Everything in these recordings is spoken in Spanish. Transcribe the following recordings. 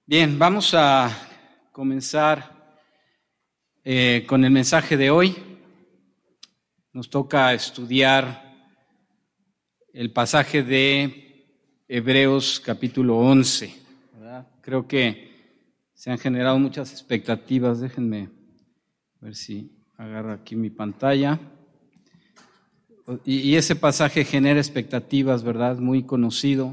Bien, vamos a comenzar con el mensaje de hoy. Nos toca estudiar el pasaje de Hebreos capítulo 11, ¿verdad? Creo que se han generado muchas expectativas. Déjenme ver si agarro aquí mi pantalla. Y ese pasaje genera expectativas, ¿verdad? Muy conocido,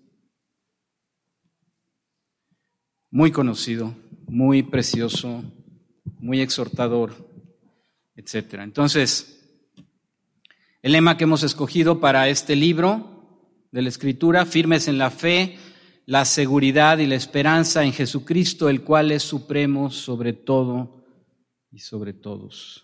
muy precioso, muy exhortador, etc. Entonces, el lema que hemos escogido para este libro de la Escritura: firmes en la fe, la seguridad y la esperanza en Jesucristo, el cual es supremo sobre todo y sobre todos.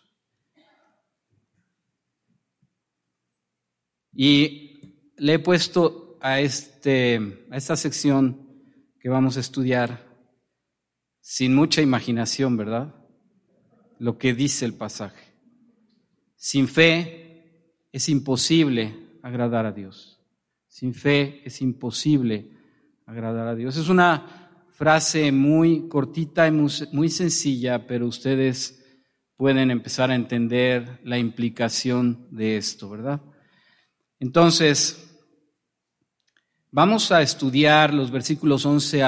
Y le he puesto a esta sección que vamos a estudiar sin mucha imaginación, ¿verdad? Lo que dice el pasaje. Sin fe es imposible agradar a Dios. Sin fe es imposible agradar a Dios. Es una frase muy cortita y muy sencilla, pero ustedes pueden empezar a entender la implicación de esto, ¿verdad? Entonces, vamos a estudiar los versículos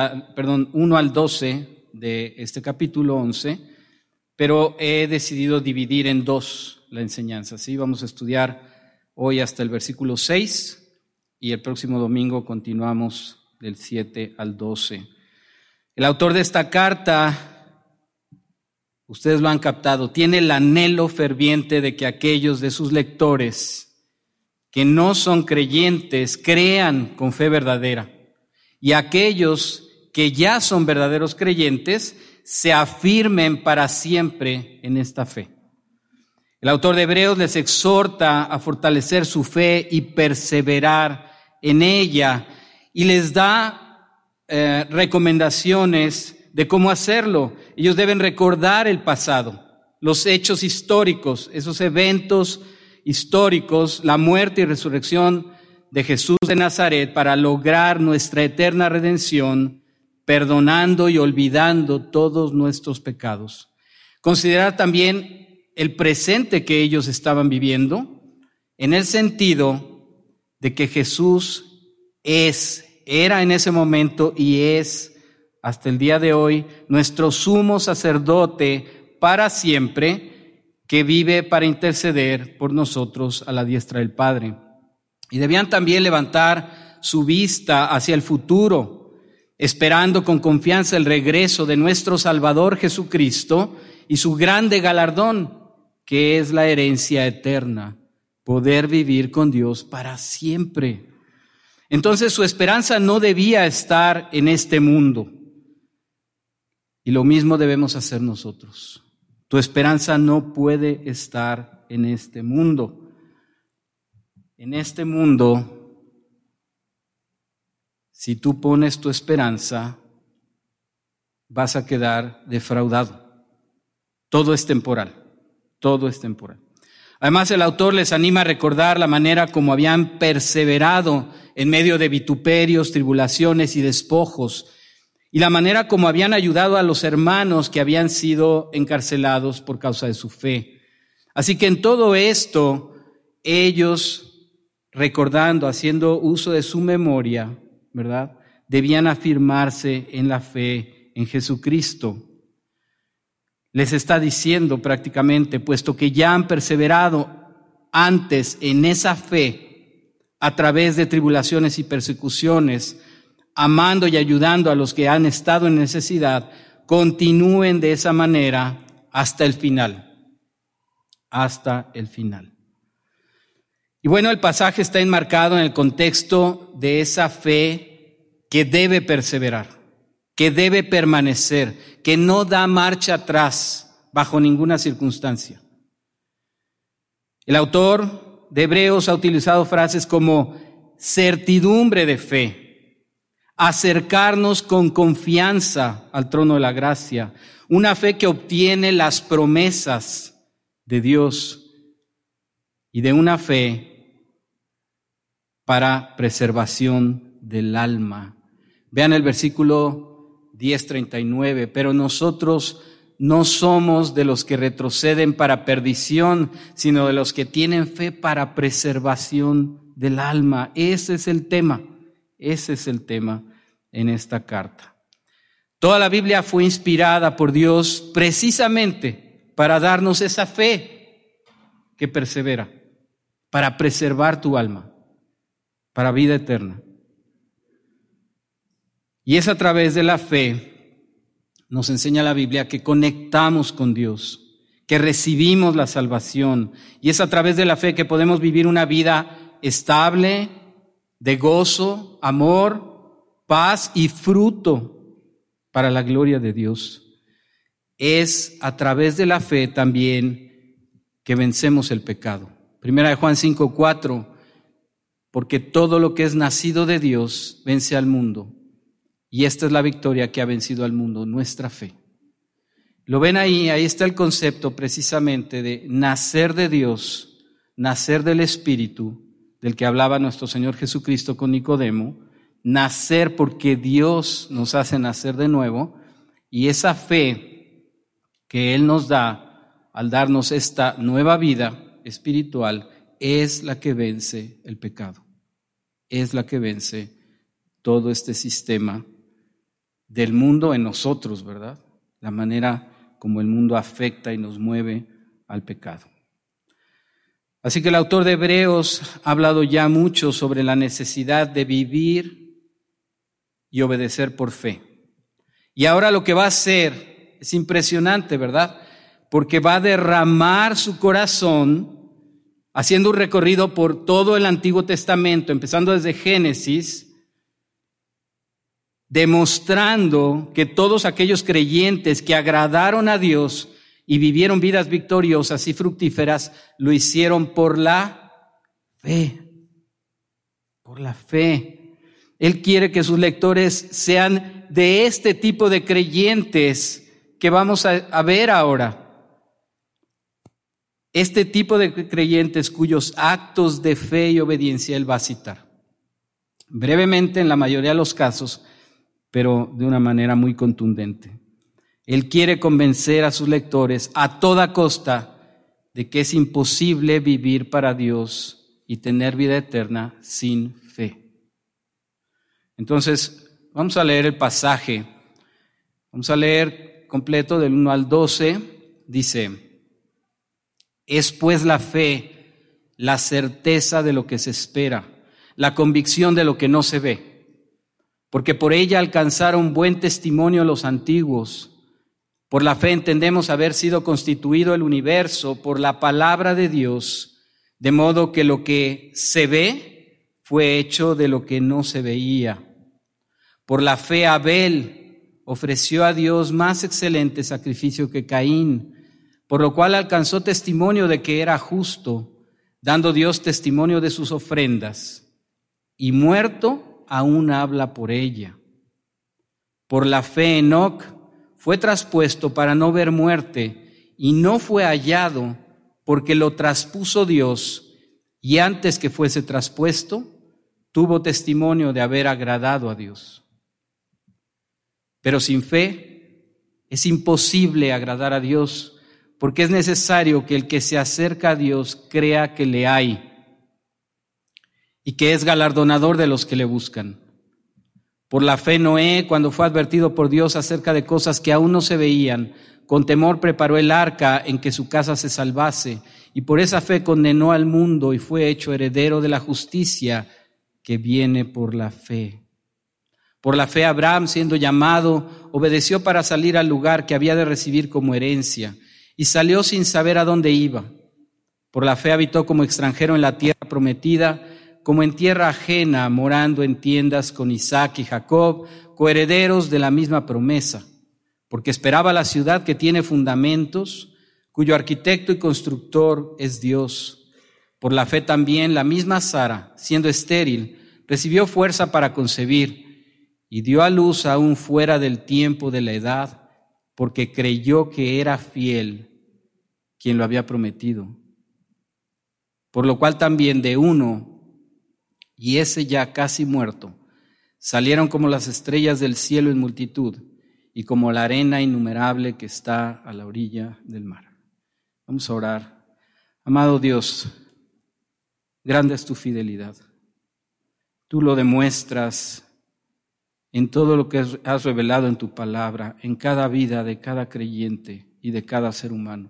1 al 12 de este capítulo 11, pero he decidido dividir en dos la enseñanza, ¿sí? Vamos a estudiar hoy hasta el versículo 6 y el próximo domingo continuamos del 7 al 12. El autor de esta carta, ustedes lo han captado, tiene el anhelo ferviente de que aquellos de sus lectores que no son creyentes crean con fe verdadera, y aquellos que ya son verdaderos creyentes se afirmen para siempre en esta fe. El autor de Hebreos les exhorta a fortalecer su fe y perseverar en ella, y les da recomendaciones de cómo hacerlo. Ellos deben recordar el pasado, los hechos históricos, esos eventos históricos, la muerte y resurrección de Jesús de Nazaret, para lograr nuestra eterna redención, perdonando y olvidando todos nuestros pecados. Considerar también el presente que ellos estaban viviendo, en el sentido de que Jesús era en ese momento y es hasta el día de hoy nuestro sumo sacerdote para siempre, que vive para interceder por nosotros a la diestra del Padre. Y debían también levantar su vista hacia el futuro, esperando con confianza el regreso de nuestro Salvador Jesucristo y su grande galardón, que es la herencia eterna, poder vivir con Dios para siempre. Entonces su esperanza no debía estar en este mundo, y lo mismo debemos hacer nosotros. Tu esperanza no puede estar en este mundo. En este mundo, si tú pones tu esperanza, vas a quedar defraudado. Todo es temporal, todo es temporal. Además, el autor les anima a recordar la manera como habían perseverado en medio de vituperios, tribulaciones y despojos, y la manera como habían ayudado a los hermanos que habían sido encarcelados por causa de su fe. Así que en todo esto, ellos, recordando, haciendo uso de su memoria, ¿verdad?, debían afirmarse en la fe en Jesucristo. Les está diciendo prácticamente, puesto que ya han perseverado antes en esa fe a través de tribulaciones y persecuciones, amando y ayudando a los que han estado en necesidad, continúen de esa manera hasta el final. Hasta el final. Y bueno, el pasaje está enmarcado en el contexto de esa fe que debe perseverar, que debe permanecer, que no da marcha atrás bajo ninguna circunstancia. El autor de Hebreos ha utilizado frases como certidumbre de fe, acercarnos con confianza al trono de la gracia, una fe que obtiene las promesas de Dios, y de una fe para preservación del alma. Vean el versículo 10:39, pero nosotros no somos de los que retroceden para perdición, sino de los que tienen fe para preservación del alma. Ese es el tema en esta carta. Toda la Biblia fue inspirada por Dios precisamente para darnos esa fe que persevera, para preservar tu alma, para vida eterna. Y es a través de la fe, nos enseña la Biblia, que conectamos con Dios, que recibimos la salvación. Y es a través de la fe que podemos vivir una vida estable, de gozo, amor, paz y fruto para la gloria de Dios. Es a través de la fe también que vencemos el pecado. Primera de Juan 5:4, porque todo lo que es nacido de Dios vence al mundo. Y esta es la victoria que ha vencido al mundo, nuestra fe. ¿Lo ven ahí? Ahí está el concepto precisamente de nacer de Dios, nacer del Espíritu, del que hablaba nuestro Señor Jesucristo con Nicodemo, nacer porque Dios nos hace nacer de nuevo, y esa fe que Él nos da al darnos esta nueva vida espiritual es la que vence el pecado, es la que vence todo este sistema del mundo en nosotros, ¿verdad? La manera como el mundo afecta y nos mueve al pecado. Así que el autor de Hebreos ha hablado ya mucho sobre la necesidad de vivir y obedecer por fe. Y ahora lo que va a hacer es impresionante, ¿verdad? Porque va a derramar su corazón haciendo un recorrido por todo el Antiguo Testamento, empezando desde Génesis, demostrando que todos aquellos creyentes que agradaron a Dios y vivieron vidas victoriosas y fructíferas, lo hicieron por la fe. Por la fe. Él quiere que sus lectores sean de este tipo de creyentes que vamos a ver ahora. Este tipo de creyentes cuyos actos de fe y obediencia Él va a citar. Brevemente, en la mayoría de los casos, pero de una manera muy contundente. Él quiere convencer a sus lectores a toda costa de que es imposible vivir para Dios y tener vida eterna sin fe. Entonces, vamos a leer el pasaje. Vamos a leer completo del 1 al 12. Dice: es pues la fe, la certeza de lo que se espera, la convicción de lo que no se ve. Porque por ella alcanzaron buen testimonio los antiguos. Por la fe entendemos haber sido constituido el universo por la palabra de Dios, de modo que lo que se ve fue hecho de lo que no se veía. Por la fe Abel ofreció a Dios más excelente sacrificio que Caín, por lo cual alcanzó testimonio de que era justo, dando Dios testimonio de sus ofrendas, y muerto aún habla por ella. Por la fe Enoc fue traspuesto para no ver muerte, y no fue hallado porque lo traspuso Dios, y antes que fuese traspuesto, tuvo testimonio de haber agradado a Dios. Pero sin fe es imposible agradar a Dios, porque es necesario que el que se acerca a Dios crea que le hay y que es galardonador de los que le buscan. Por la fe Noé, cuando fue advertido por Dios acerca de cosas que aún no se veían, con temor preparó el arca en que su casa se salvase, y por esa fe condenó al mundo y fue hecho heredero de la justicia que viene por la fe. Por la fe Abraham, siendo llamado, obedeció para salir al lugar que había de recibir como herencia, y salió sin saber a dónde iba. Por la fe habitó como extranjero en la tierra prometida, como en tierra ajena, morando en tiendas con Isaac y Jacob, coherederos de la misma promesa, porque esperaba la ciudad que tiene fundamentos, cuyo arquitecto y constructor es Dios. Por la fe también la misma Sara, siendo estéril, recibió fuerza para concebir y dio a luz aún fuera del tiempo de la edad, porque creyó que era fiel quien lo había prometido. Por lo cual también de uno, y ese ya casi muerto, salieron como las estrellas del cielo en multitud, y como la arena innumerable que está a la orilla del mar. Vamos a orar. Amado Dios, grande es tu fidelidad. Tú lo demuestras en todo lo que has revelado en tu palabra, en cada vida de cada creyente y de cada ser humano.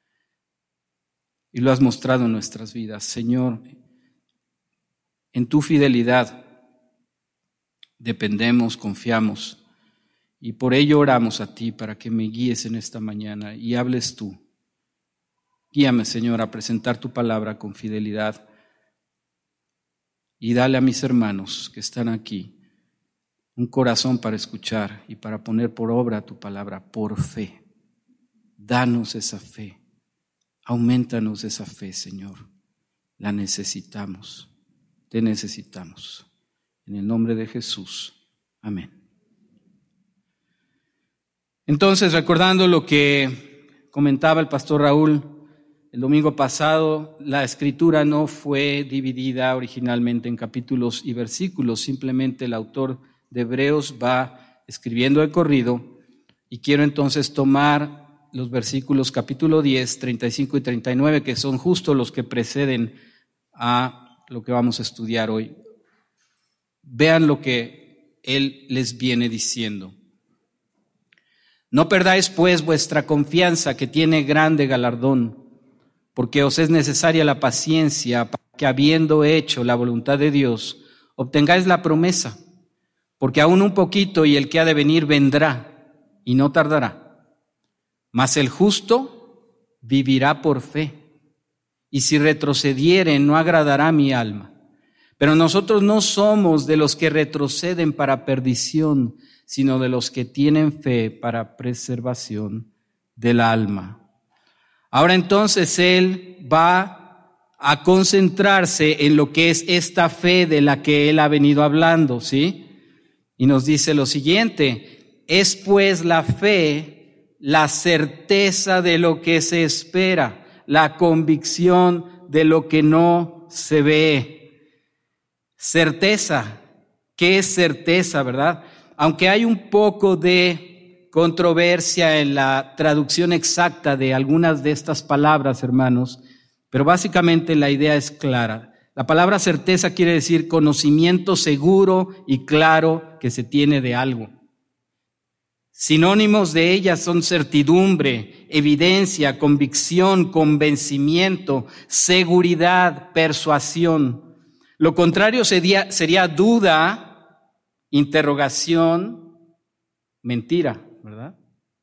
Y lo has mostrado en nuestras vidas. Señor, en tu fidelidad dependemos, confiamos, y por ello oramos a ti para que me guíes en esta mañana y hables tú. Guíame, Señor, a presentar tu palabra con fidelidad y dale a mis hermanos que están aquí un corazón para escuchar y para poner por obra tu palabra por fe. Danos esa fe, aumentanos esa fe, Señor. La necesitamos, te necesitamos. En el nombre de Jesús. Amén. Entonces, recordando lo que comentaba el pastor Raúl el domingo pasado, la escritura no fue dividida originalmente en capítulos y versículos, simplemente el autor de Hebreos va escribiendo de corrido, y quiero entonces tomar los versículos capítulo 10, 35 y 39, que son justo los que preceden a lo que vamos a estudiar hoy. Vean lo que él les viene diciendo. No perdáis pues vuestra confianza, que tiene grande galardón, porque os es necesaria la paciencia, para que habiendo hecho la voluntad de Dios, obtengáis la promesa, porque aún un poquito y el que ha de venir vendrá, y no tardará. Mas el justo vivirá por fe, y si retrocediere no agradará a mi alma. Pero nosotros no somos de los que retroceden para perdición, sino de los que tienen fe para preservación del alma. Ahora entonces él va a concentrarse en lo que es esta fe de la que él ha venido hablando, ¿sí? Y nos dice lo siguiente: es pues la fe la certeza de lo que se espera, la convicción de lo que no se ve. Certeza. ¿Qué es certeza, verdad? Aunque hay un poco de controversia en la traducción exacta de algunas de estas palabras, hermanos, pero básicamente la idea es clara. La palabra certeza quiere decir conocimiento seguro y claro que se tiene de algo. Sinónimos de ella son certidumbre, evidencia, convicción, convencimiento, seguridad, persuasión. Lo contrario sería duda, interrogación, mentira, ¿verdad?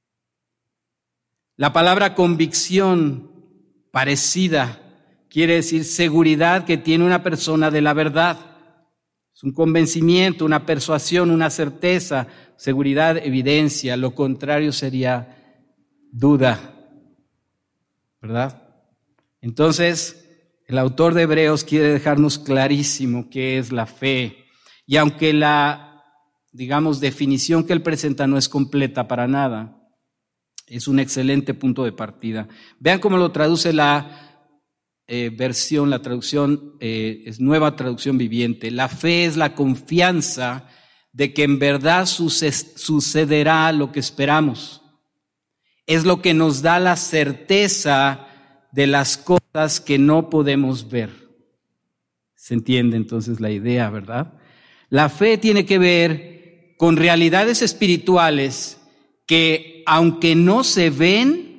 La palabra convicción, parecida, quiere decir seguridad que tiene una persona de la verdad. Es un convencimiento, una persuasión, una certeza, seguridad, evidencia. Lo contrario sería duda, ¿verdad? Entonces, el autor de Hebreos quiere dejarnos clarísimo qué es la fe. Y aunque la, definición que él presenta no es completa para nada, es un excelente punto de partida. Vean cómo lo traduce la traducción es Nueva Traducción Viviente. La fe es la confianza de que en verdad sucederá lo que esperamos. Es lo que nos da la certeza de las cosas que no podemos ver. ¿Se entiende entonces la idea, verdad? La fe tiene que ver con realidades espirituales que, aunque no se ven,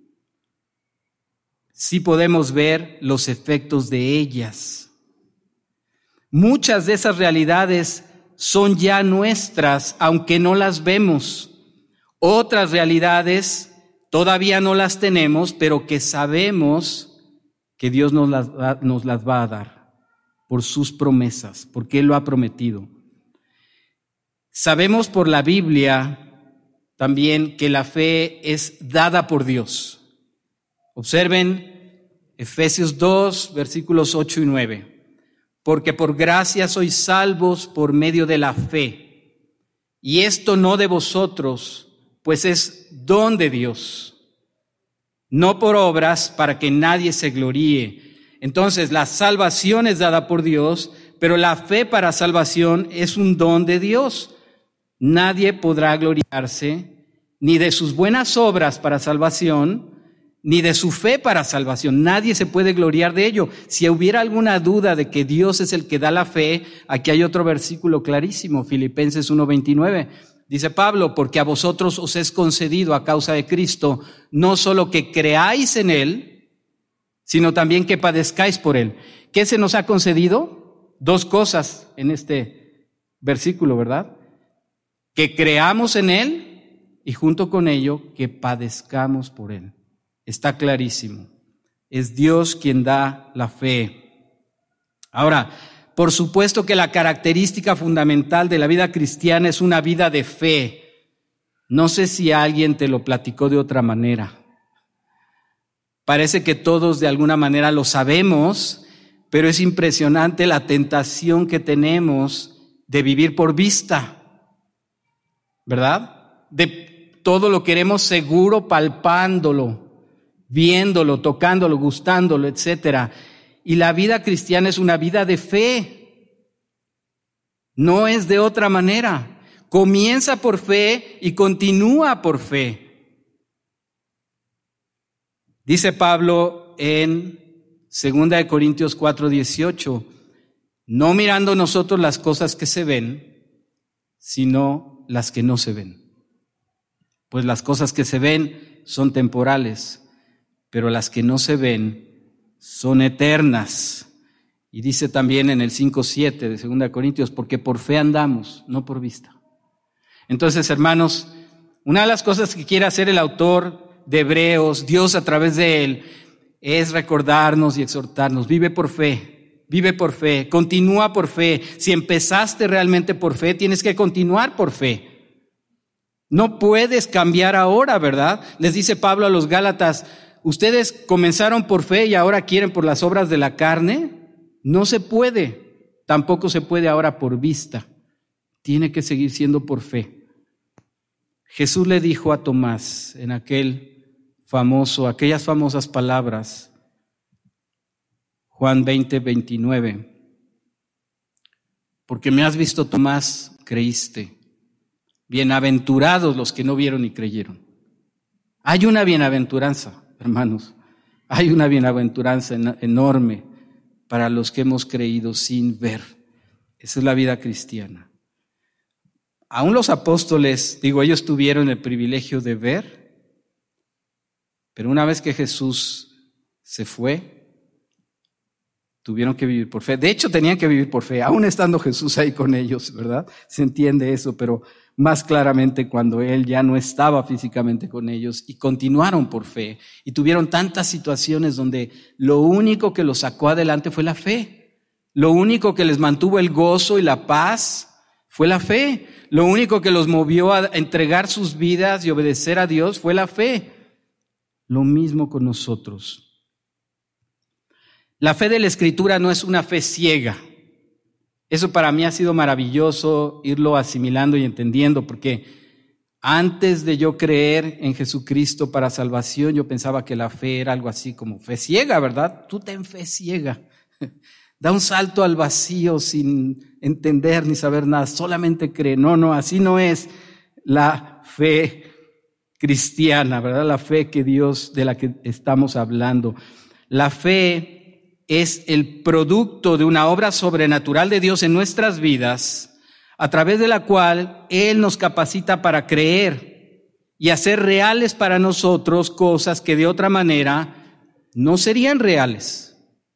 sí podemos ver los efectos de ellas. Muchas de esas realidades son ya nuestras, aunque no las vemos. Otras realidades todavía no las tenemos, pero que sabemos que Dios nos las va a dar por sus promesas, porque Él lo ha prometido. Sabemos por la Biblia también que la fe es dada por Dios. Observen Efesios 2, versículos 8 y 9. Porque por gracia sois salvos por medio de la fe. Y esto no de vosotros, pues es don de Dios. No por obras para que nadie se gloríe. Entonces la salvación es dada por Dios, pero la fe para salvación es un don de Dios. Nadie podrá gloriarse ni de sus buenas obras para salvación, ni de su fe para salvación. Nadie se puede gloriar de ello. Si hubiera alguna duda de que Dios es el que da la fe, aquí hay otro versículo clarísimo, Filipenses 1:29. Dice Pablo, porque a vosotros os es concedido a causa de Cristo, no solo que creáis en Él, sino también que padezcáis por Él. ¿Qué se nos ha concedido? Dos cosas en este versículo, ¿verdad? Que creamos en Él y junto con ello que padezcamos por Él. Está clarísimo. Es Dios quien da la fe. Ahora, por supuesto que la característica fundamental de la vida cristiana es una vida de fe. No sé si alguien te lo platicó de otra manera. Parece que todos de alguna manera lo sabemos, pero es impresionante la tentación que tenemos de vivir por vista, ¿verdad? De todo lo queremos seguro palpándolo, viéndolo, tocándolo, gustándolo, etcétera. Y la vida cristiana es una vida de fe. No es de otra manera. Comienza por fe y continúa por fe. Dice Pablo en 2 Corintios 4:18, no mirando nosotros las cosas que se ven, sino las que no se ven. Pues las cosas que se ven son temporales, pero las que no se ven son eternas. Y dice también en el 5:7 de 2 Corintios, porque por fe andamos, no por vista. Entonces, hermanos, una de las cosas que quiere hacer el autor de Hebreos, Dios a través de él, es recordarnos y exhortarnos. Vive por fe, continúa por fe. Si empezaste realmente por fe, tienes que continuar por fe. No puedes cambiar ahora, ¿verdad? Les dice Pablo a los Gálatas, ¿ustedes comenzaron por fe y ahora quieren por las obras de la carne? No se puede. Tampoco se puede ahora por vista. Tiene que seguir siendo por fe. Jesús le dijo a Tomás en aquellas famosas palabras, Juan 20:29, porque me has visto, Tomás, creíste. Bienaventurados los que no vieron y creyeron. Hay una bienaventuranza, hermanos, hay una bienaventuranza enorme para los que hemos creído sin ver. Esa es la vida cristiana. Aún los apóstoles, ellos tuvieron el privilegio de ver, pero una vez que Jesús se fue, tuvieron que vivir por fe. De hecho, tenían que vivir por fe, aún estando Jesús ahí con ellos, ¿verdad? Se entiende eso, pero más claramente cuando Él ya no estaba físicamente con ellos, y continuaron por fe. Y tuvieron tantas situaciones donde lo único que los sacó adelante fue la fe. Lo único que les mantuvo el gozo y la paz fue la fe. Lo único que los movió a entregar sus vidas y obedecer a Dios fue la fe. Lo mismo con nosotros. La fe de la Escritura no es una fe ciega. Eso para mí ha sido maravilloso irlo asimilando y entendiendo, porque antes de yo creer en Jesucristo para salvación, yo pensaba que la fe era algo así como fe ciega, ¿verdad? Tú ten fe ciega. Da un salto al vacío sin entender ni saber nada, solamente cree. No, así no es la fe cristiana, ¿verdad? La fe de la que estamos hablando. La fe es el producto de una obra sobrenatural de Dios en nuestras vidas, a través de la cual Él nos capacita para creer y hacer reales para nosotros cosas que de otra manera no serían reales.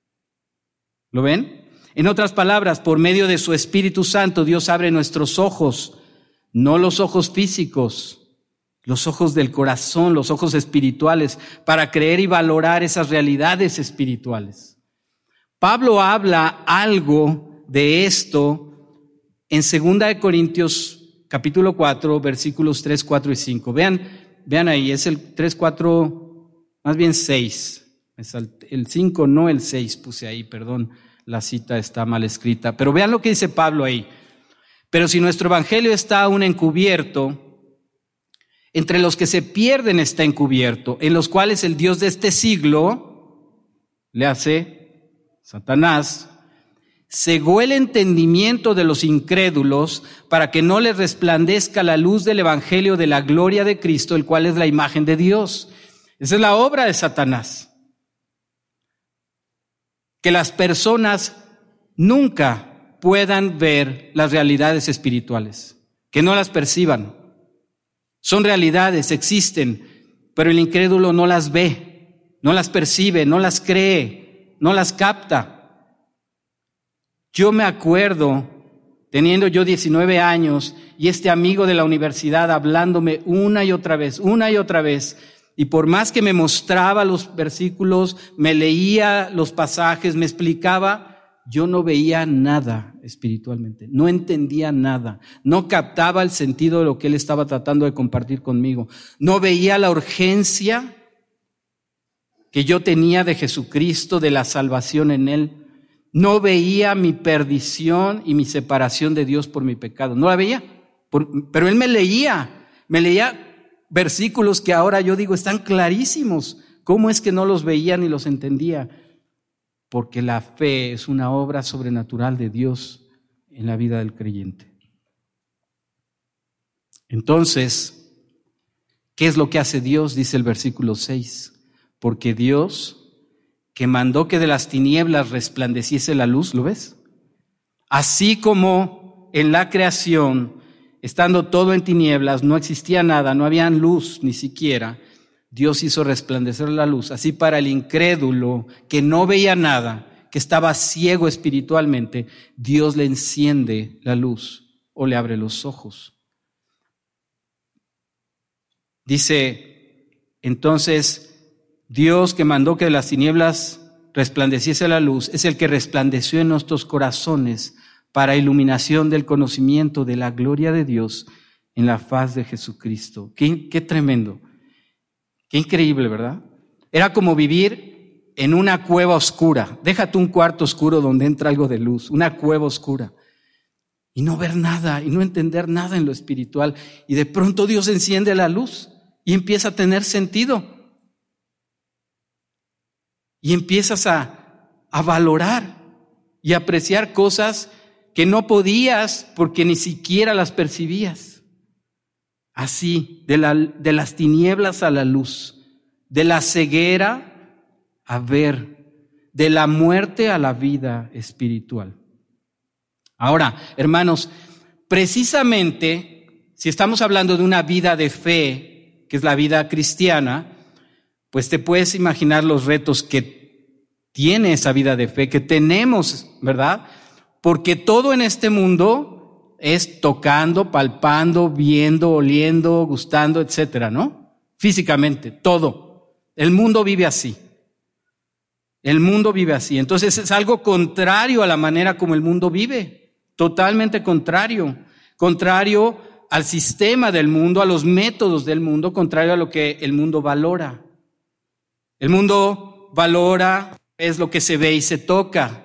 ¿Lo ven? En otras palabras, por medio de su Espíritu Santo, Dios abre nuestros ojos, no los ojos físicos, los ojos del corazón, los ojos espirituales, para creer y valorar esas realidades espirituales. Pablo habla algo de esto en 2 Corintios capítulo 4, versículos 3, 4 y 5. Vean ahí, es el 3, 4, más bien 6. Es el 5, no el 6, puse ahí, perdón, la cita está mal escrita. Pero vean lo que dice Pablo ahí. Pero si nuestro evangelio está aún encubierto, entre los que se pierden está encubierto, en los cuales el Dios de este siglo, le hace Satanás, cegó el entendimiento de los incrédulos para que no les resplandezca la luz del evangelio de la gloria de Cristo, el cual es la imagen de Dios. Esa es la obra de Satanás. Que las personas nunca puedan ver las realidades espirituales, que no las perciban. Son realidades, existen, pero el incrédulo no las ve, no las percibe, no las cree, no las capta. Yo me acuerdo, teniendo yo 19 años, y este amigo de la universidad hablándome una y otra vez, y por más que me mostraba los versículos, me leía los pasajes, me explicaba, yo no veía nada espiritualmente, no entendía nada, no captaba el sentido de lo que él estaba tratando de compartir conmigo, no veía la urgencia que yo tenía de Jesucristo, de la salvación en él. No veía mi perdición y mi separación de Dios por mi pecado. No la veía, pero él me leía versículos que ahora yo digo están clarísimos. ¿Cómo es que no los veía ni los entendía? Porque la fe es una obra sobrenatural de Dios en la vida del creyente. Entonces, ¿qué es lo que hace Dios? Dice el versículo 6. Porque Dios, que mandó que de las tinieblas resplandeciese la luz, ¿lo ves? Así como en la creación, estando todo en tinieblas, no existía nada, no había luz ni siquiera, Dios hizo resplandecer la luz. Así para el incrédulo que no veía nada, que estaba ciego espiritualmente, Dios le enciende la luz o le abre los ojos. Dice, entonces, Dios que mandó que de las tinieblas resplandeciese la luz, es el que resplandeció en nuestros corazones para iluminación del conocimiento de la gloria de Dios en la faz de Jesucristo. Qué tremendo, qué increíble, ¿verdad? Era como vivir en una cueva oscura. Déjate un cuarto oscuro donde entra algo de luz, una cueva oscura. Y no ver nada, y no entender nada en lo espiritual. Y de pronto Dios enciende la luz y empieza a tener sentido. Y empiezas a valorar y apreciar cosas que no podías porque ni siquiera las percibías. Así, de las tinieblas a la luz, de la ceguera a ver, de la muerte a la vida espiritual. Ahora, hermanos, precisamente, si estamos hablando de una vida de fe, que es la vida cristiana, pues te puedes imaginar los retos que tiene esa vida de fe, que tenemos, ¿verdad? Porque todo en este mundo es tocando, palpando, viendo, oliendo, gustando, etcétera, ¿no? Físicamente, todo. El mundo vive así. El mundo vive así. Entonces es algo contrario a la manera como el mundo vive. Totalmente contrario. Contrario al sistema del mundo, a los métodos del mundo, contrario a lo que el mundo valora. El mundo valora, es lo que se ve y se toca.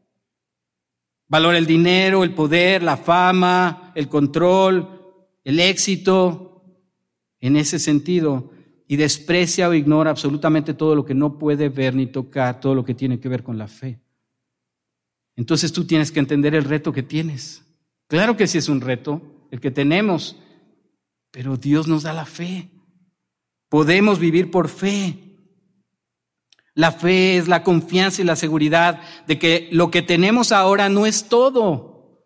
Valora el dinero, el poder, la fama, el control, el éxito, en ese sentido. Y desprecia o ignora absolutamente todo lo que no puede ver ni tocar, todo lo que tiene que ver con la fe. Entonces tú tienes que entender el reto que tienes. Claro que sí es un reto, el que tenemos, pero Dios nos da la fe. Podemos vivir por fe. La fe es la confianza y la seguridad de que lo que tenemos ahora no es todo.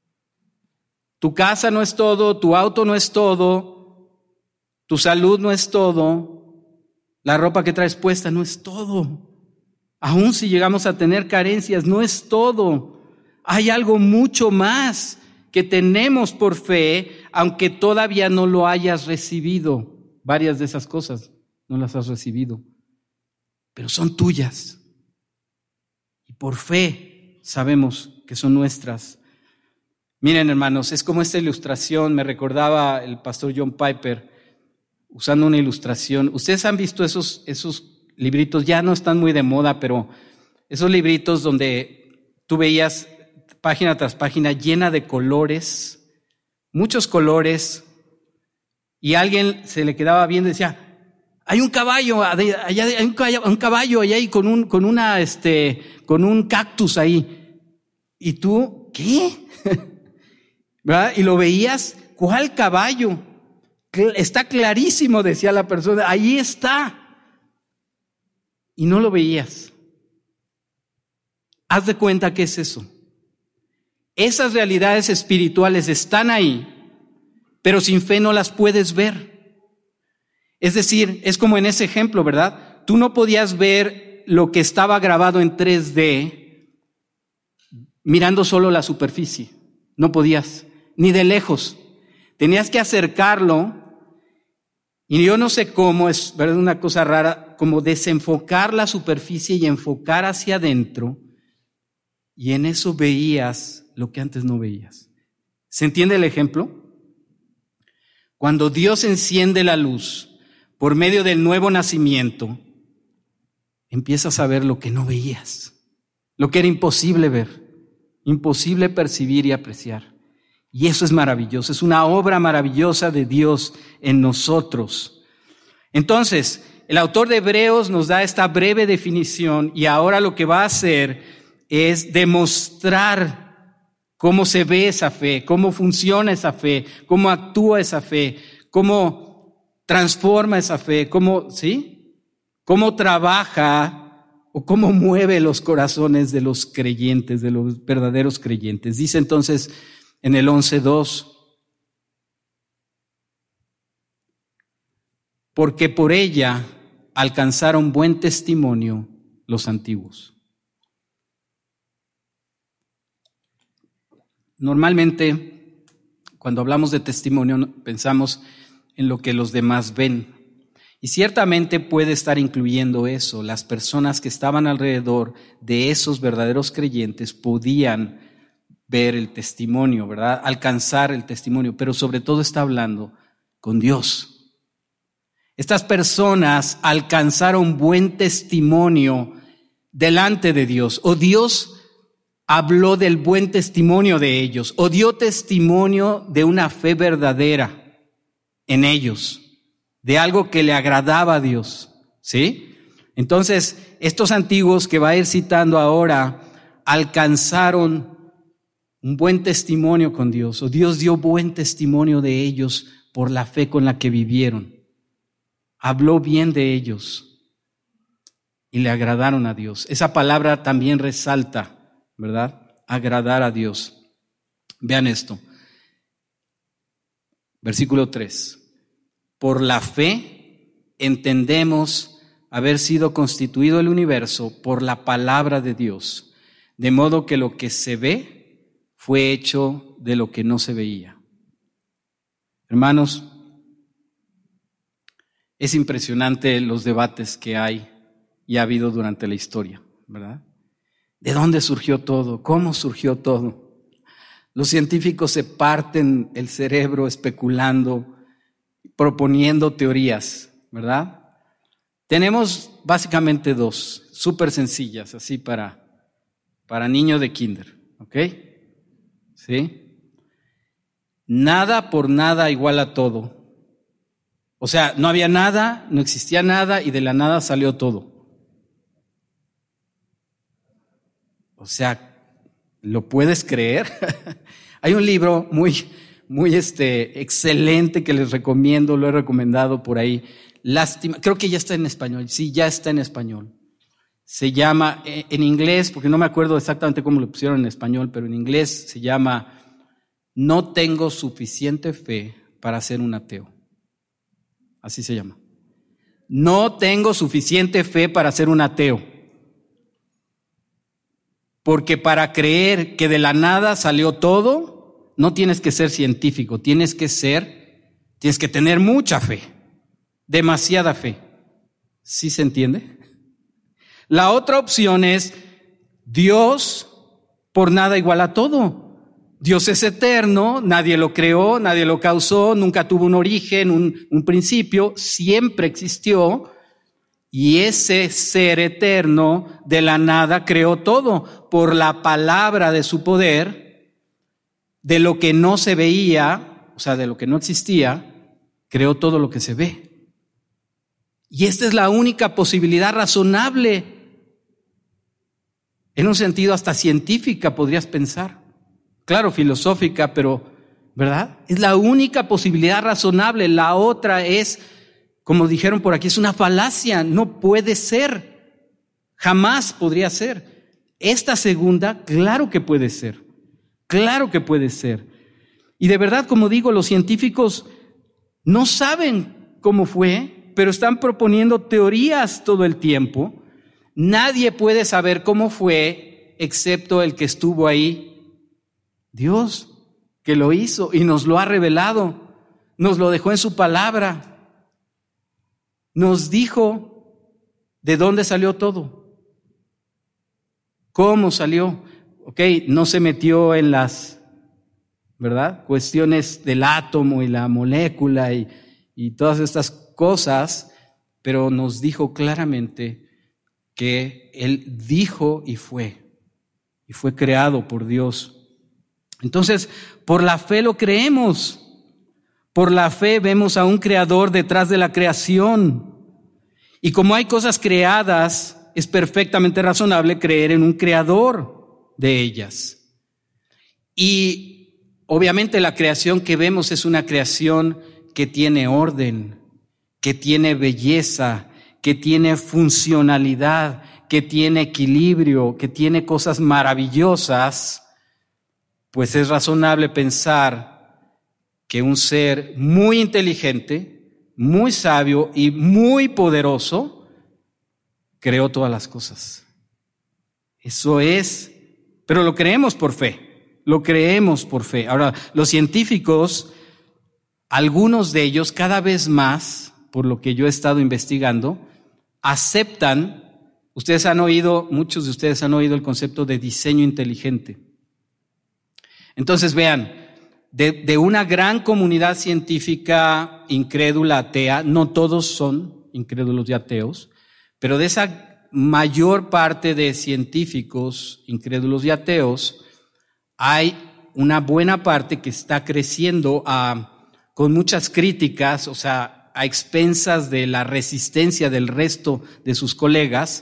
Tu casa no es todo, tu auto no es todo, tu salud no es todo, la ropa que traes puesta no es todo. Aún si llegamos a tener carencias, no es todo. Hay algo mucho más que tenemos por fe, aunque todavía no lo hayas recibido. Varias de esas cosas no las has recibido, pero son tuyas. Y por fe sabemos que son nuestras. Miren, hermanos, es como esta ilustración, me recordaba el pastor John Piper, usando una ilustración. Ustedes han visto esos libritos, ya no están muy de moda, pero esos libritos donde tú veías página tras página llena de colores, muchos colores, y alguien se le quedaba viendo y decía, hay un caballo, allá hay un caballo allá y con un cactus ahí. ¿Y tú qué? ¿Verdad? Y lo veías, ¿cuál caballo? Está clarísimo, decía la persona, ahí está. Y no lo veías. Haz de cuenta que es eso. Esas realidades espirituales están ahí, pero sin fe no las puedes ver. Es decir, es como en ese ejemplo, ¿verdad? Tú no podías ver lo que estaba grabado en 3D mirando solo la superficie. No podías, ni de lejos. Tenías que acercarlo, y yo no sé cómo, es verdad, una cosa rara, como desenfocar la superficie y enfocar hacia adentro, y en eso veías lo que antes no veías. ¿Se entiende el ejemplo? Cuando Dios enciende la luz por medio del nuevo nacimiento, empiezas a ver lo que no veías, lo que era imposible ver, imposible percibir y apreciar. Y eso es maravilloso, es una obra maravillosa de Dios en nosotros. Entonces, el autor de Hebreos nos da esta breve definición, y ahora lo que va a hacer es demostrar cómo se ve esa fe, cómo funciona esa fe, cómo actúa esa fe, cómo transforma esa fe, cómo trabaja o cómo mueve los corazones de los creyentes, de los verdaderos creyentes. Dice entonces en el 11:2, porque por ella alcanzaron buen testimonio los antiguos. Normalmente, cuando hablamos de testimonio, pensamos en lo que los demás ven. Y ciertamente puede estar incluyendo eso. Las personas que estaban alrededor de esos verdaderos creyentes podían ver el testimonio, ¿verdad? Alcanzar el testimonio, pero sobre todo está hablando con Dios. Estas personas alcanzaron buen testimonio delante de Dios, o Dios habló del buen testimonio de ellos, o dio testimonio de una fe verdadera en ellos, de algo que le agradaba a Dios, ¿sí? Entonces, estos antiguos que va a ir citando ahora, alcanzaron un buen testimonio con Dios, o Dios dio buen testimonio de ellos por la fe con la que vivieron. Habló bien de ellos y le agradaron a Dios. Esa palabra también resalta, ¿verdad? Agradar a Dios. Vean esto. Versículo 3. Por la fe entendemos haber sido constituido el universo por la palabra de Dios, de modo que lo que se ve fue hecho de lo que no se veía. Hermanos, es impresionante los debates que hay y ha habido durante la historia, ¿verdad? ¿De dónde surgió todo? ¿Cómo surgió todo? Los científicos se parten el cerebro especulando, proponiendo teorías, ¿verdad? Tenemos básicamente dos, súper sencillas, así para niño de kinder, ¿ok? ¿Sí? Nada por nada igual a todo. O sea, no había nada, no existía nada y de la nada salió todo. O sea, ¿lo puedes creer? Hay un libro muy excelente que les recomiendo, lo he recomendado por ahí. Lástima, creo que ya está en español. Sí, ya está en español. Se llama, en inglés, porque no me acuerdo exactamente cómo lo pusieron en español, pero en inglés se llama No tengo suficiente fe para ser un ateo. Así se llama. No tengo suficiente fe para ser un ateo. Porque para creer que de la nada salió todo, no tienes que ser científico, tienes que tener mucha fe, demasiada fe. ¿Sí se entiende? La otra opción es Dios por nada igual a todo. Dios es eterno, nadie lo creó, nadie lo causó, nunca tuvo un origen, un principio, siempre existió. Y ese ser eterno de la nada creó todo por la palabra de su poder, de lo que no se veía, o sea, de lo que no existía, creó todo lo que se ve. Y esta es la única posibilidad razonable. en un sentido hasta científica podrías pensar. Claro, filosófica, pero, ¿verdad? Es la única posibilidad razonable. La otra es, como dijeron por aquí, es una falacia, no puede ser. Jamás podría ser. Esta segunda, claro que puede ser. Claro que puede ser. Y de verdad, como digo, los científicos no saben cómo fue, pero están proponiendo teorías todo el tiempo. Nadie puede saber cómo fue, excepto el que estuvo ahí, Dios, que lo hizo y nos lo ha revelado, nos lo dejó en su palabra, nos dijo de dónde salió todo, cómo salió. No se metió en las, ¿verdad?, cuestiones del átomo y la molécula y todas estas cosas, pero nos dijo claramente que Él dijo y fue creado por Dios. Entonces, por la fe lo creemos, por la fe vemos a un creador detrás de la creación. Y como hay cosas creadas, es perfectamente razonable creer en un creador de ellas. Y obviamente la creación que vemos es una creación que tiene orden, que tiene belleza, que tiene funcionalidad, que tiene equilibrio, que tiene cosas maravillosas. Pues es razonable pensar que un ser muy inteligente, muy sabio y muy poderoso creó todas las cosas. Eso es, pero lo creemos por fe, lo creemos por fe. Ahora, los científicos, algunos de ellos cada vez más, por lo que yo he estado investigando, aceptan, muchos de ustedes han oído el concepto de diseño inteligente. Entonces vean, de una gran comunidad científica incrédula, atea, no todos son incrédulos y ateos, pero de esa mayor parte de científicos incrédulos y ateos, hay una buena parte que está creciendo con muchas críticas, o sea, a expensas de la resistencia del resto de sus colegas,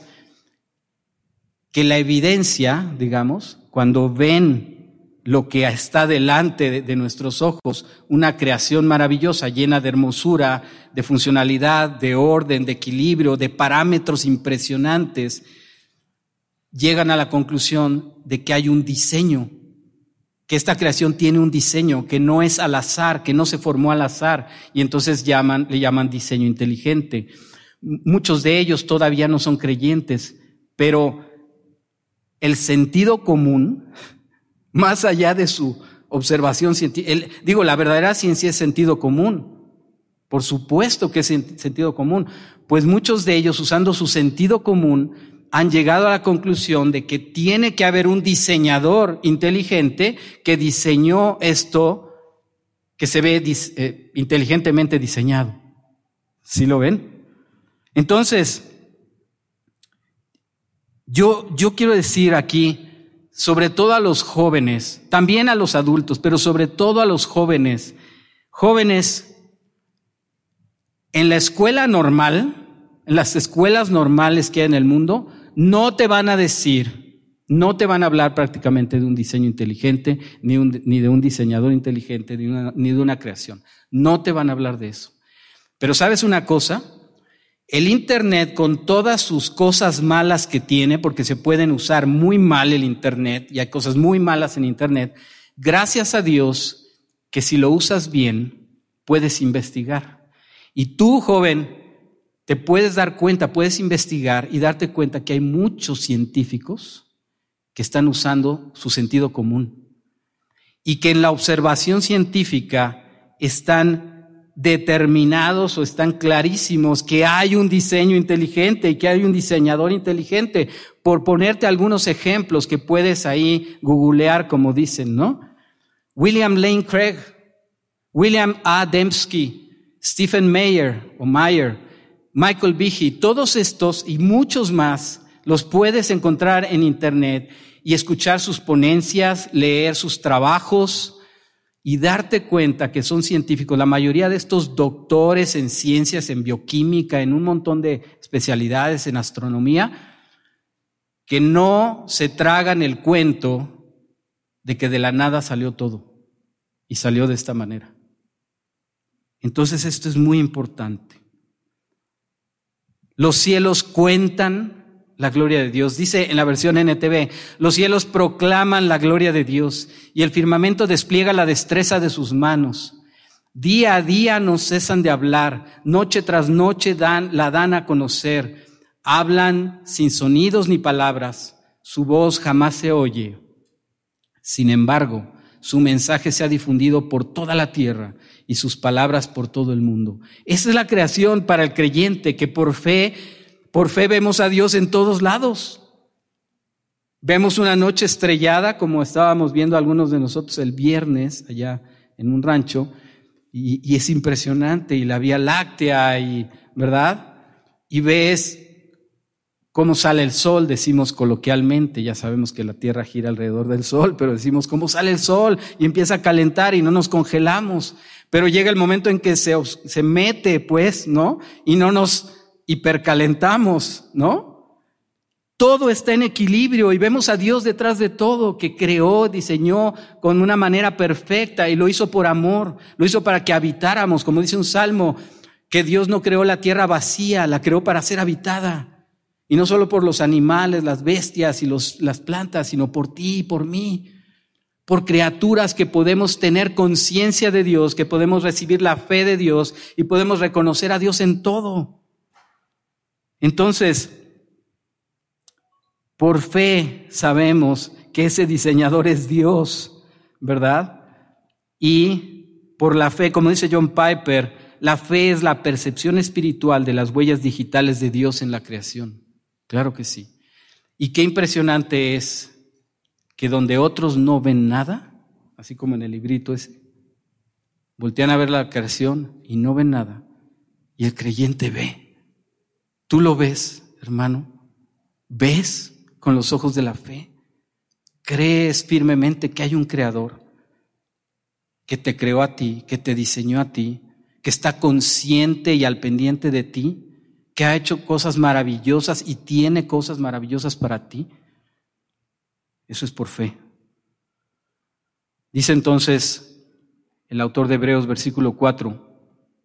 que la evidencia, digamos, cuando ven lo que está delante de nuestros ojos, una creación maravillosa, llena de hermosura, de funcionalidad, de orden, de equilibrio, de parámetros impresionantes, llegan a la conclusión de que hay un diseño, que esta creación tiene un diseño, que no es al azar, que no se formó al azar, y entonces le llaman diseño inteligente. Muchos de ellos todavía no son creyentes, pero el sentido común, más allá de su observación científica, la verdadera ciencia es sentido común. Por supuesto que es sentido común. Pues muchos de ellos, usando su sentido común, han llegado a la conclusión de que tiene que haber un diseñador inteligente que diseñó esto que se ve inteligentemente diseñado. ¿Sí lo ven? Entonces, yo quiero decir aquí, sobre todo a los jóvenes, también a los adultos, pero sobre todo a los jóvenes, en la escuela normal, en las escuelas normales que hay en el mundo, no te van a hablar prácticamente de un diseño inteligente, ni de un diseñador inteligente, ni de una creación. No te van a hablar de eso. Pero ¿sabes una cosa? El Internet, con todas sus cosas malas que tiene, porque se pueden usar muy mal el Internet, y hay cosas muy malas en Internet, gracias a Dios que si lo usas bien, puedes investigar. Y tú, joven, te puedes dar cuenta, puedes investigar y darte cuenta que hay muchos científicos que están usando su sentido común y que en la observación científica están determinados o están clarísimos que hay un diseño inteligente y que hay un diseñador inteligente. Por ponerte algunos ejemplos que puedes ahí googlear, como dicen, ¿no? William Lane Craig, William A. Dembski, Stephen Meyer, Michael Behe, todos estos y muchos más los puedes encontrar en Internet y escuchar sus ponencias, leer sus trabajos y darte cuenta que son científicos. La mayoría de estos doctores en ciencias, en bioquímica, en un montón de especialidades, en astronomía, que no se tragan el cuento de que de la nada salió todo y salió de esta manera. Entonces esto es muy importante. Los cielos cuentan la gloria de Dios. Dice en la versión NTV, los cielos proclaman la gloria de Dios y el firmamento despliega la destreza de sus manos. Día a día no cesan de hablar, noche tras noche la dan a conocer. Hablan sin sonidos ni palabras, su voz jamás se oye. Sin embargo, su mensaje se ha difundido por toda la tierra y sus palabras por todo el mundo. Esa es la creación para el creyente, que por fe vemos a Dios en todos lados. Vemos una noche estrellada, como estábamos viendo algunos de nosotros el viernes allá en un rancho, y es impresionante, y la Vía Láctea, ¿verdad? Y ves cómo sale el sol, decimos coloquialmente, ya sabemos que la tierra gira alrededor del sol, pero decimos cómo sale el sol y empieza a calentar y no nos congelamos, pero llega el momento en que se mete, pues, ¿no? Y no nos hipercalentamos, ¿no? Todo está en equilibrio y vemos a Dios detrás de todo, que creó, diseñó con una manera perfecta y lo hizo por amor, lo hizo para que habitáramos, como dice un salmo, que Dios no creó la tierra vacía, la creó para ser habitada. Y no solo por los animales, las bestias y las plantas, sino por ti y por mí, por criaturas que podemos tener conciencia de Dios, que podemos recibir la fe de Dios y podemos reconocer a Dios en todo. Entonces, por fe sabemos que ese diseñador es Dios, ¿verdad? Y por la fe, como dice John Piper, la fe es la percepción espiritual de las huellas digitales de Dios en la creación. Claro que sí. Y qué impresionante es que donde otros no ven nada, así como en el librito ese, voltean a ver la creación y no ven nada, y el creyente ve. ¿Tú lo ves, hermano? ¿Ves con los ojos de la fe? ¿Crees firmemente que hay un creador que te creó a ti, que te diseñó a ti, que está consciente y al pendiente de ti, que ha hecho cosas maravillosas y tiene cosas maravillosas para ti? Eso es por fe. Dice entonces el autor de Hebreos, versículo 4,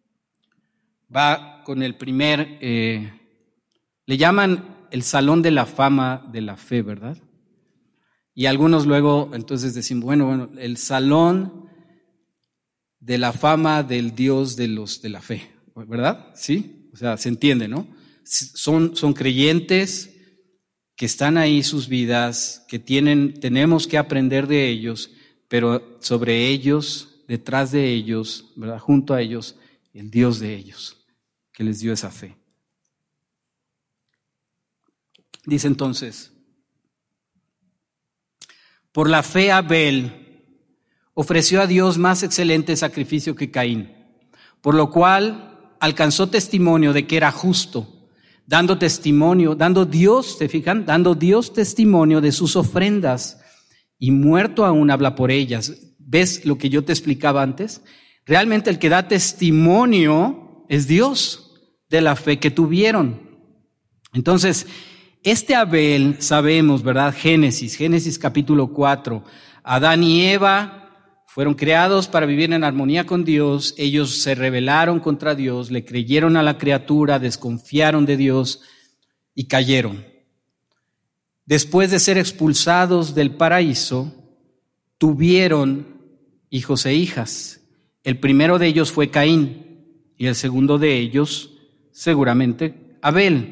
va con el primer, le llaman el salón de la fama de la fe, ¿verdad? Y algunos luego entonces decimos, bueno, el salón de la fama del Dios de la fe, ¿verdad? ¿Sí? O sea, se entiende, ¿no? Son creyentes que están ahí sus vidas, que tenemos que aprender de ellos, pero sobre ellos, detrás de ellos, ¿verdad? Junto a ellos, el Dios de ellos, que les dio esa fe. Dice entonces, por la fe Abel ofreció a Dios más excelente sacrificio que Caín, por lo cual alcanzó testimonio de que era justo, dando Dios testimonio de sus ofrendas, y muerto aún habla por ellas. ¿Ves lo que yo te explicaba antes? Realmente el que da testimonio es Dios de la fe que tuvieron. Entonces, este Abel, sabemos, ¿verdad? Génesis capítulo 4, Adán y Eva fueron creados para vivir en armonía con Dios. Ellos se rebelaron contra Dios, le creyeron a la criatura, desconfiaron de Dios y cayeron. Después de ser expulsados del paraíso, tuvieron hijos e hijas. El primero de ellos fue Caín y el segundo de ellos, seguramente, Abel.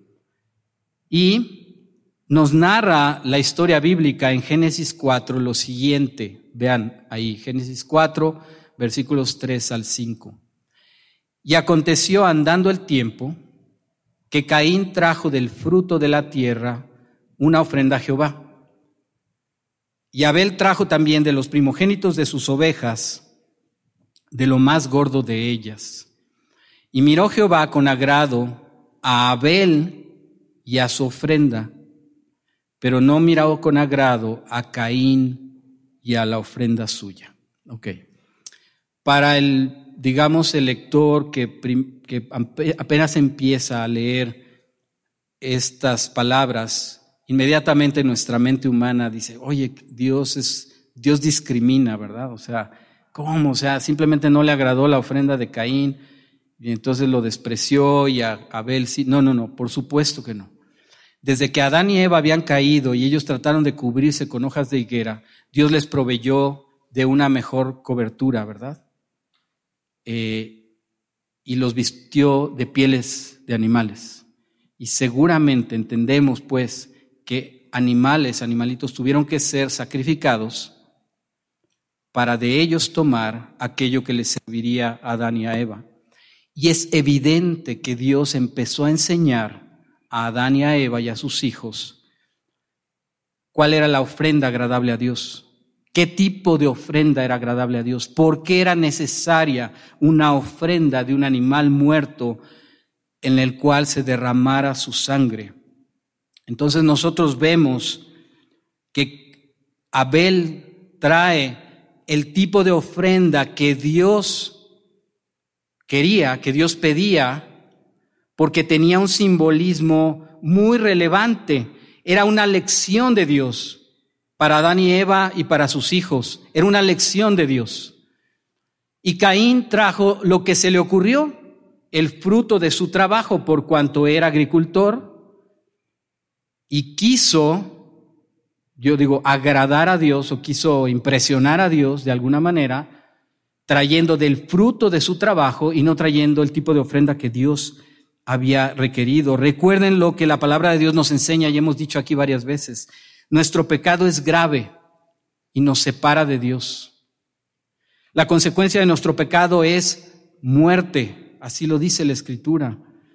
Y nos narra la historia bíblica en Génesis 4 lo siguiente. Vean ahí, Génesis 4, versículos 3 al 5. Y aconteció andando el tiempo que Caín trajo del fruto de la tierra una ofrenda a Jehová. Y Abel trajo también de los primogénitos de sus ovejas, de lo más gordo de ellas. Y miró Jehová con agrado a Abel y a su ofrenda, pero no miró con agrado a Caín y a la ofrenda suya. Okay. Para el lector que apenas empieza a leer estas palabras, inmediatamente nuestra mente humana dice, oye, Dios discrimina, ¿verdad? O sea, ¿cómo? O sea, simplemente no le agradó la ofrenda de Caín y entonces lo despreció y a Abel sí. No, por supuesto que no. Desde que Adán y Eva habían caído y ellos trataron de cubrirse con hojas de higuera, Dios les proveyó de una mejor cobertura, ¿verdad? Y los vistió de pieles de animales. Y seguramente entendemos, pues, que animalitos tuvieron que ser sacrificados para de ellos tomar aquello que les serviría a Adán y a Eva. Y es evidente que Dios empezó a enseñar a Adán y a Eva y a sus hijos cuál era la ofrenda agradable a Dios. ¿Qué tipo de ofrenda era agradable a Dios? ¿Por qué era necesaria una ofrenda de un animal muerto en el cual se derramara su sangre? Entonces nosotros vemos que Abel trae el tipo de ofrenda que Dios quería, que Dios pedía, porque tenía un simbolismo muy relevante. Era una lección de Dios para Adán y Eva y para sus hijos. Era una lección de Dios. Y Caín trajo lo que se le ocurrió, el fruto de su trabajo, por cuanto era agricultor, y quiso, agradar a Dios, o quiso impresionar a Dios de alguna manera, trayendo del fruto de su trabajo y no trayendo el tipo de ofrenda que Dios había requerido. Recuerden lo que la palabra de Dios nos enseña, y hemos dicho aquí varias veces. Nuestro pecado es grave y nos separa de Dios. La consecuencia de nuestro pecado es muerte, así lo dice la Escritura.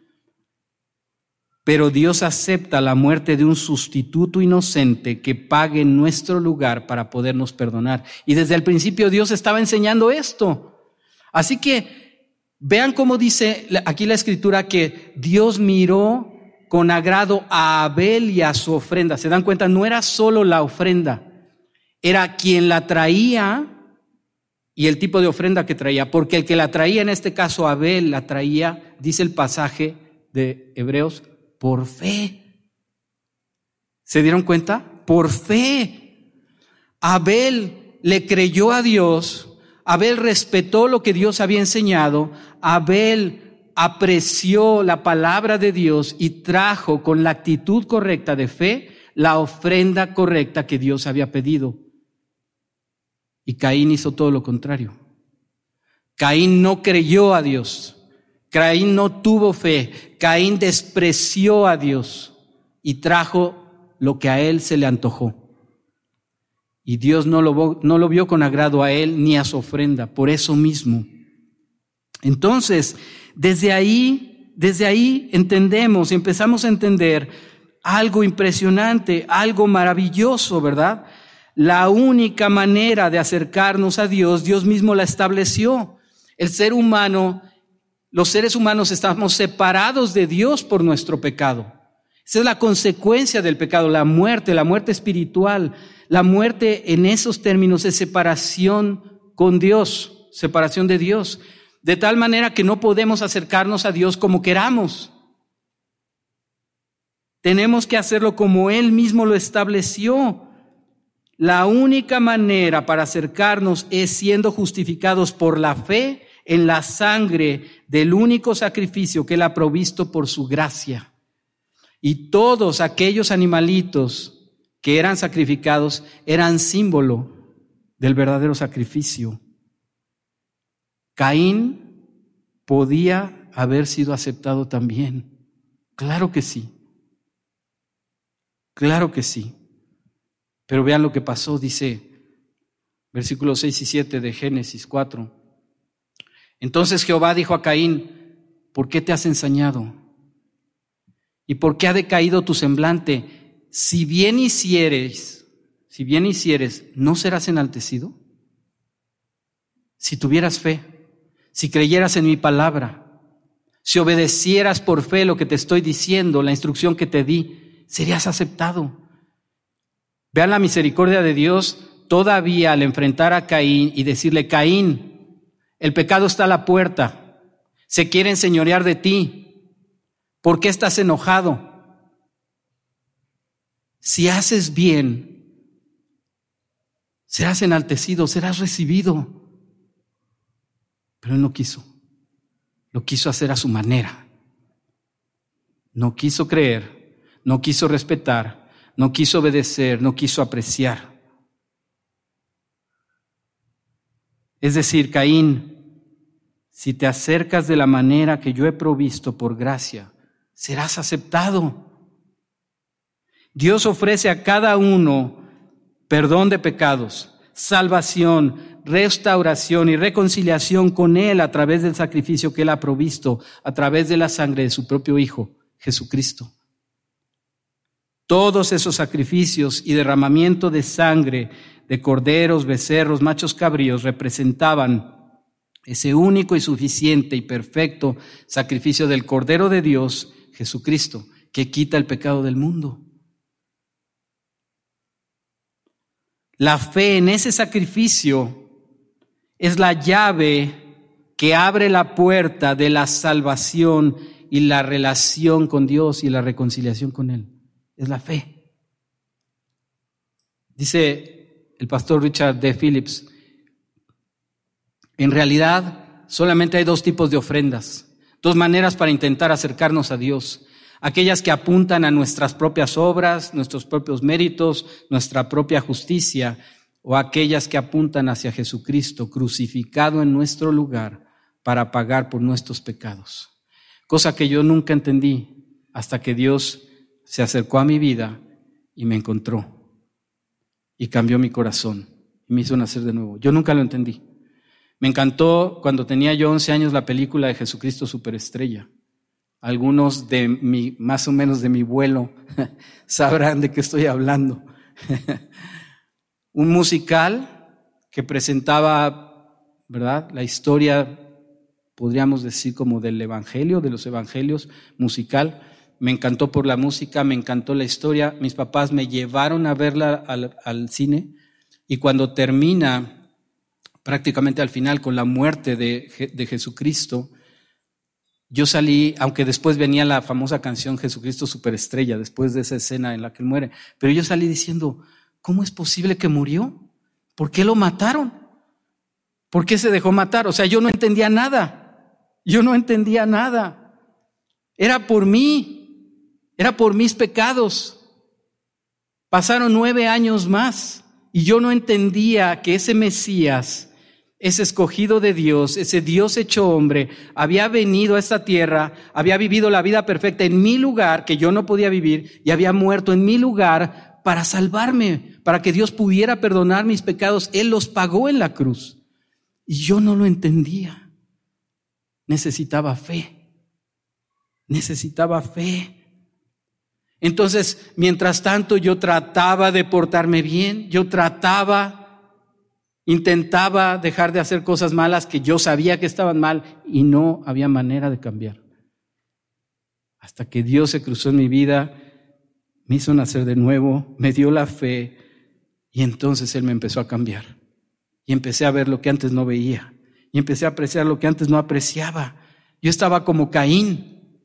Pero Dios acepta la muerte de un sustituto inocente que pague en nuestro lugar para podernos perdonar. Y desde el principio Dios estaba enseñando esto. Así que vean cómo dice aquí la Escritura que Dios miró con agrado a Abel y a su ofrenda. ¿Se dan cuenta? No era solo la ofrenda, era quien la traía y el tipo de ofrenda que traía. Porque el que la traía, en este caso Abel, la traía, dice el pasaje de Hebreos, por fe. ¿Se dieron cuenta? Por fe. Abel le creyó a Dios, Abel respetó lo que Dios había enseñado, Abel apreció la palabra de Dios y trajo con la actitud correcta de fe la ofrenda correcta que Dios había pedido. Y Caín hizo todo lo contrario. Caín no creyó a Dios. Caín no tuvo fe, Caín despreció a Dios y trajo lo que a él se le antojó. Y Dios no lo vio con agrado a él ni a su ofrenda, por eso mismo. Entonces, desde ahí entendemos, empezamos a entender algo impresionante, algo maravilloso, ¿verdad? La única manera de acercarnos a Dios, Dios mismo la estableció. Los seres humanos estamos separados de Dios por nuestro pecado. Esa es la consecuencia del pecado, la muerte espiritual. La muerte en esos términos es separación con Dios, separación de Dios. De tal manera que no podemos acercarnos a Dios como queramos. Tenemos que hacerlo como Él mismo lo estableció. La única manera para acercarnos es siendo justificados por la fe en la sangre del único sacrificio que Él ha provisto por su gracia. Y todos aquellos animalitos que eran sacrificados eran símbolo del verdadero sacrificio. Caín podía haber sido aceptado también. Claro que sí. Claro que sí. Pero vean lo que pasó, dice versículos 6 y 7 de Génesis 4. Entonces Jehová dijo a Caín, ¿por qué te has ensañado? ¿Y por qué ha decaído tu semblante? Si bien hicieres, ¿no serás enaltecido? Si tuvieras fe, si creyeras en mi palabra, si obedecieras por fe lo que te estoy diciendo, la instrucción que te di, serías aceptado. Vean la misericordia de Dios todavía al enfrentar a Caín y decirle, Caín, el pecado está a la puerta, se quiere enseñorear de ti. ¿Por qué estás enojado? Si haces bien, serás enaltecido, serás recibido. Pero él no quiso. Lo quiso hacer a su manera. No quiso creer, no quiso respetar, no quiso obedecer, no quiso apreciar. Es decir, Caín, si te acercas de la manera que yo he provisto por gracia, serás aceptado. Dios ofrece a cada uno perdón de pecados, salvación, restauración y reconciliación con Él a través del sacrificio que Él ha provisto, a través de la sangre de su propio Hijo, Jesucristo. Todos esos sacrificios y derramamiento de sangre de corderos, becerros, machos cabríos representaban ese único y suficiente y perfecto sacrificio del Cordero de Dios, Jesucristo, que quita el pecado del mundo. La fe en ese sacrificio es la llave que abre la puerta de la salvación y la relación con Dios y la reconciliación con Él. Es la fe. Dice el pastor Richard D. Phillips, en realidad solamente hay dos tipos de ofrendas, dos maneras para intentar acercarnos a Dios. Aquellas que apuntan a nuestras propias obras, nuestros propios méritos, nuestra propia justicia, o aquellas que apuntan hacia Jesucristo crucificado en nuestro lugar para pagar por nuestros pecados. Cosa que yo nunca entendí hasta que Dios se acercó a mi vida y me encontró y cambió mi corazón y me hizo nacer de nuevo. Yo nunca lo entendí. Me encantó cuando tenía yo 11 años la película de Jesucristo Superestrella. Algunos de más o menos de mi vuelo sabrán de qué estoy hablando. Un musical que presentaba, ¿verdad?, la historia, podríamos decir como del evangelio, de los evangelios, musical. Me encantó por la música, me encantó la historia. Mis papás me llevaron a verla al cine y cuando termina, prácticamente al final, con la muerte de Jesucristo, yo salí, aunque después venía la famosa canción Jesucristo Superestrella, después de esa escena en la que él muere, pero yo salí diciendo, ¿cómo es posible que murió? ¿Por qué lo mataron? ¿Por qué se dejó matar? O sea, yo no entendía nada. Era por mí, era por mis pecados. Pasaron 9 años más y yo no entendía que ese Mesías, ese escogido de Dios, ese Dios hecho hombre, había venido a esta tierra, había vivido la vida perfecta en mi lugar, que yo no podía vivir, y había muerto en mi lugar para salvarme, para que Dios pudiera perdonar mis pecados. Él los pagó en la cruz. Y yo no lo entendía. Necesitaba fe. Entonces, mientras tanto, yo trataba de portarme bien, intentaba dejar de hacer cosas malas que yo sabía que estaban mal y no había manera de cambiar. Hasta que Dios se cruzó en mi vida, me hizo nacer de nuevo, me dio la fe y entonces Él me empezó a cambiar. Y empecé a ver lo que antes no veía y empecé a apreciar lo que antes no apreciaba. Yo estaba como Caín,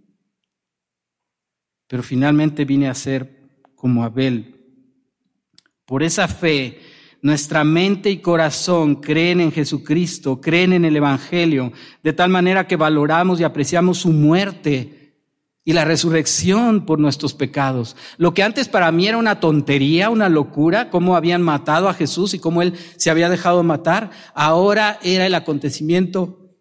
pero finalmente vine a ser como Abel. Por esa fe, nuestra mente y corazón creen en Jesucristo, creen en el Evangelio, de tal manera que valoramos y apreciamos su muerte y la resurrección por nuestros pecados. Lo que antes para mí era una tontería, una locura, cómo habían matado a Jesús y cómo Él se había dejado matar, ahora era el acontecimiento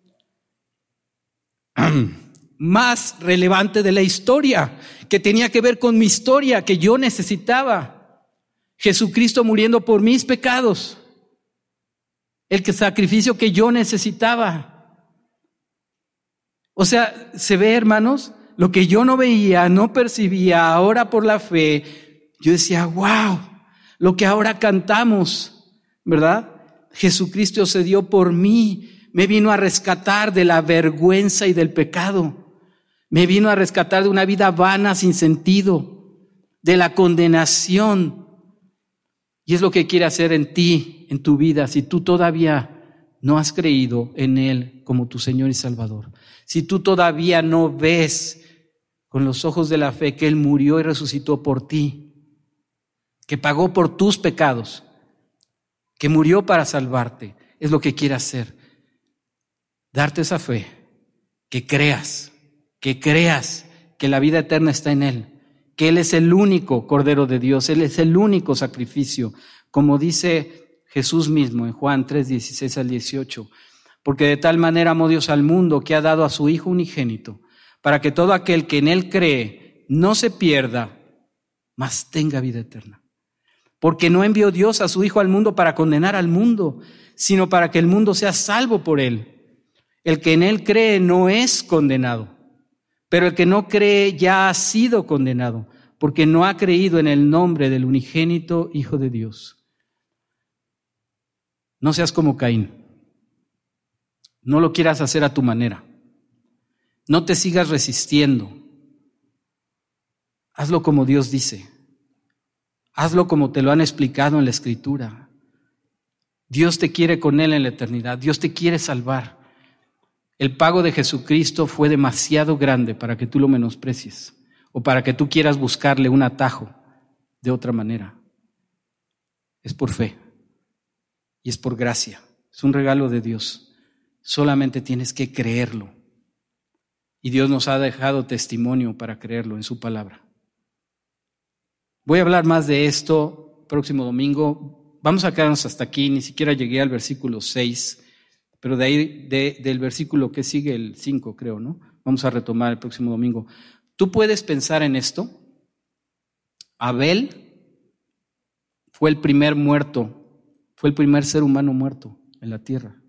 más relevante de la historia, que tenía que ver con mi historia, que yo necesitaba. Jesucristo muriendo por mis pecados, el sacrificio que yo necesitaba. O sea, se ve, hermanos, lo que yo no veía, no percibía, ahora por la fe, yo decía, wow, lo que ahora cantamos, ¿verdad? Jesucristo se dio por mí, me vino a rescatar de la vergüenza y del pecado, me vino a rescatar de una vida vana, sin sentido, de la condenación. Y es lo que quiere hacer en ti, en tu vida, si tú todavía no has creído en Él como tu Señor y Salvador. Si tú todavía no ves con los ojos de la fe que Él murió y resucitó por ti. que pagó por tus pecados, que murió para salvarte, es lo que quiere hacer. Darte esa fe, que creas que la vida eterna está en Él, que Él es el único Cordero de Dios, Él es el único sacrificio, como dice Jesús mismo en Juan 3, 16 al 18, porque de tal manera amó Dios al mundo que ha dado a su Hijo unigénito, para que todo aquel que en Él cree no se pierda, mas tenga vida eterna. Porque no envió Dios a su Hijo al mundo para condenar al mundo, sino para que el mundo sea salvo por Él. El que en Él cree no es condenado, pero el que no cree ya ha sido condenado, porque no ha creído en el nombre del unigénito Hijo de Dios. No seas como Caín. No lo quieras hacer a tu manera. No te sigas resistiendo. Hazlo como Dios dice. Hazlo como te lo han explicado en la Escritura. Dios te quiere con Él en la eternidad. Dios te quiere salvar. El pago de Jesucristo fue demasiado grande para que tú lo menosprecies o para que tú quieras buscarle un atajo de otra manera. Es por fe y es por gracia. Es un regalo de Dios. Solamente tienes que creerlo. Y Dios nos ha dejado testimonio para creerlo en su palabra. Voy a hablar más de esto próximo domingo. Vamos a quedarnos hasta aquí. Ni siquiera llegué al versículo 6. Pero de ahí, del versículo que sigue, el 5 creo, ¿no? Vamos a retomar el próximo domingo. Tú puedes pensar en esto. Abel fue el primer muerto, fue el primer ser humano muerto en la tierra.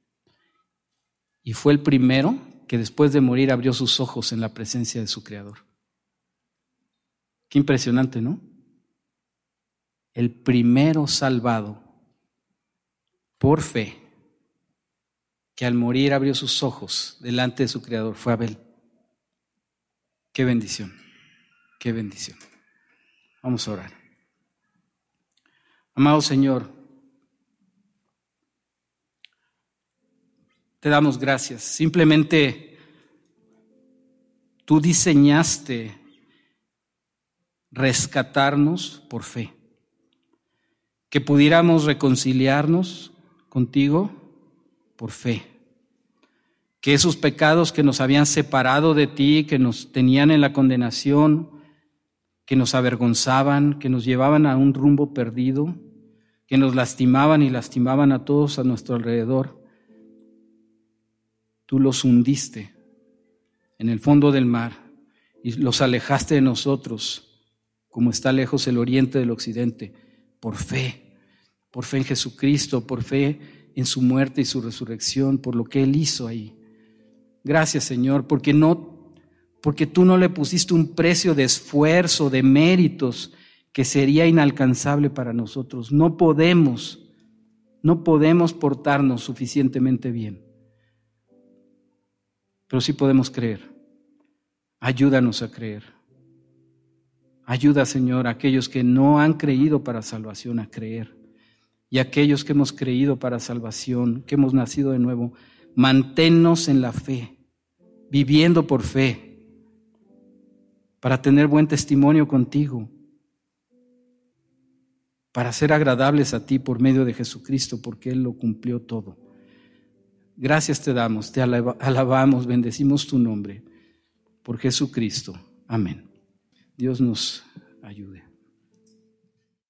Y fue el primero que después de morir abrió sus ojos en la presencia de su Creador. Qué impresionante, ¿no? El primero salvado por fe, que al morir abrió sus ojos delante de su Creador, fue Abel. Qué bendición, qué bendición. Vamos a orar. Amado Señor, te damos gracias. Simplemente tú diseñaste rescatarnos por fe, que pudiéramos reconciliarnos contigo por fe, que esos pecados que nos habían separado de ti, que nos tenían en la condenación, que nos avergonzaban, que nos llevaban a un rumbo perdido, que nos lastimaban y lastimaban a todos a nuestro alrededor, tú los hundiste en el fondo del mar y los alejaste de nosotros, como está lejos el oriente del occidente, por fe en Jesucristo, por fe en su muerte y su resurrección, por lo que Él hizo ahí. Gracias, Señor, porque tú no le pusiste un precio de esfuerzo, de méritos, que sería inalcanzable para nosotros. No podemos portarnos suficientemente bien, pero sí podemos creer. Ayúdanos a creer. Ayuda, Señor, a aquellos que no han creído para salvación a creer. Y aquellos que hemos creído para salvación, que hemos nacido de nuevo, manténnos en la fe, viviendo por fe, para tener buen testimonio contigo, para ser agradables a ti por medio de Jesucristo, porque Él lo cumplió todo. Gracias te damos, te alabamos, bendecimos tu nombre, por Jesucristo. Amén. Dios nos ayude.